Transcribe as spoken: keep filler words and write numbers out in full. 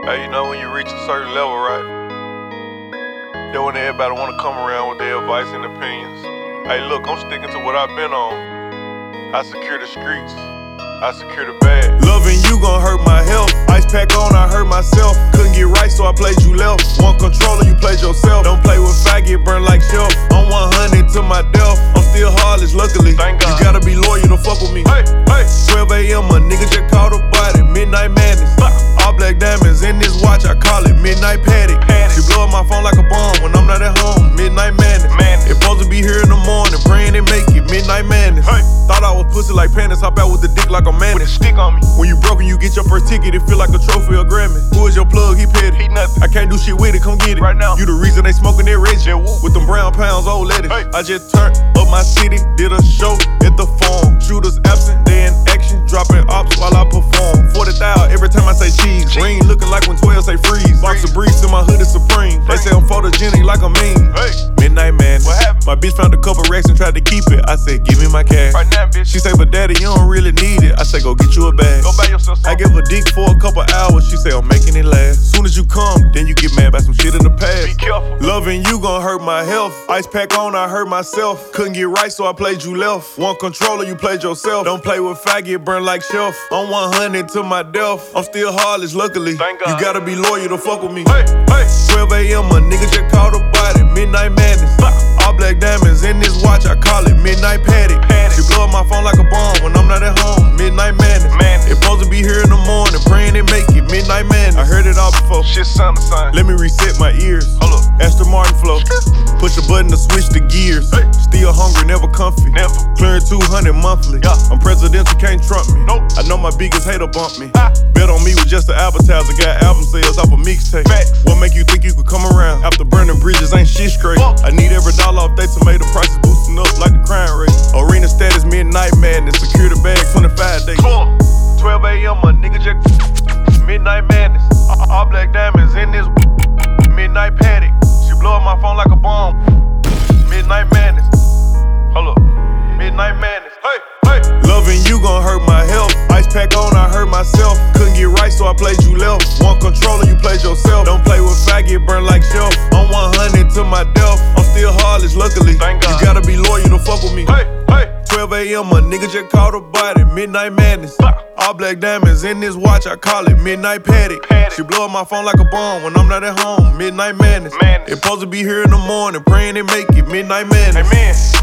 Hey, you know when you reach a certain level, right? Then when everybody wanna come around with their advice and opinions. Hey, look, I'm sticking to what I've been on. I secure the streets. I secure the bag. Loving you gon' hurt my health. Ice pack on, I hurt myself. Couldn't get right, so I played you left. One controller, you played yourself. Don't play with fire, get burned like shelf. I'm one hundred to my death. I'm still heartless, luckily. Thank God. You gotta be loyal to fuck with me. Hey, hey. twelve A M, a nigga just caught a body. Midnight madness. All black diamonds in this watch, I call it midnight paddock. She blow up my phone like a bomb when I'm not at home. Midnight madness. Madness. It's supposed to be here in the morning, praying they make it. Midnight madness. Hey. Thought I was pussy like pandas, hop out with the dick like a man. With a stick on me. When you broke and you get your first ticket, it feel like a trophy or Grammy. Who is your plug? He petty. He nothing. I can't do shit with it, come get it. Right now. You the reason they smoking that Reggie. Yeah, woo. With them brown pounds, old lettuce. Hey. I just turned up my city, did a show at the farm. Shooters absent, they in action, dropping ops while I perform. forty thousand every time I say cheese. Cheese. Green looking like when twelve say freeze. Box of breeze in my hood is supreme. They say I'm photogenic like a meme. Hey. Midnight man. What happened? My bitch found a couple racks and tried to keep it. I said, give me my cash. Right now, bitch. She say, but daddy, you don't really need it. I say, go get you a bag. Go buy yourself I something. give a dick for a couple hours. She say, I'm making it last. Soon as you come, then you get mad about some shit in the past. Be careful. Loving you gon' hurt my health. Ice pack on, I hurt myself. Couldn't get right, so I played you left. One controller, you played yourself. Don't play with fire, get burned like shelf. I'm one hundred to my death. I'm still heartless, luckily. Thank God. You gotta be loyal to fuck with me. Hey, hey. twelve A M, a nigga just caught a body. Midnight madness. All black diamonds in this watch, I call it midnight paddock. Paddock. She blow up my phone like a bomb when I'm not at home. Midnight madness. Madness. It's supposed to be here in the morning, praying they make it. Midnight madness. I heard it all before. Shit sound the same. Let me reset my ears. Hold up. Aston Martin flow. Push a button to switch the gears. Hey. Still hungry, never comfy. Never. Clearing two hundred monthly. Yeah. I'm presidential, can't trump me. Nope. I know my biggest hater bump me. Ah. Bet on me with just an appetizer. Got album sales off a mixtape. Facts. What make you think you could come around? After burning bridges, ain't shit straight. Fuck. I need every dollar off they tomato prices boosting up like the crime rate. Arena status, midnight madness. Secure the bag, twenty-five days. Come on. twelve A M, a nigga just midnight madness. All black diamonds in this midnight paddock. She blow up my phone like a bomb. Midnight madness. Hold up. Midnight madness. Hey, hey. Loving you gon' hurt my health. Ice pack on, I hurt myself. Couldn't get right, so I played you left. One controller, you played yourself. Don't play with fire, get burned like shelf. I'm one hundred to my death. I'm still heartless, luckily. Thank God. You gotta be loyal to fuck with me. Hey, hey. twelve A M, a nigga just caught a body. Midnight madness. All black diamonds in this watch, I call it midnight paddock. Paddock. She blow up my phone like a bomb when I'm not at home. Midnight madness. Madness. It's supposed to be here in the morning, praying they make it. Midnight madness. Amen.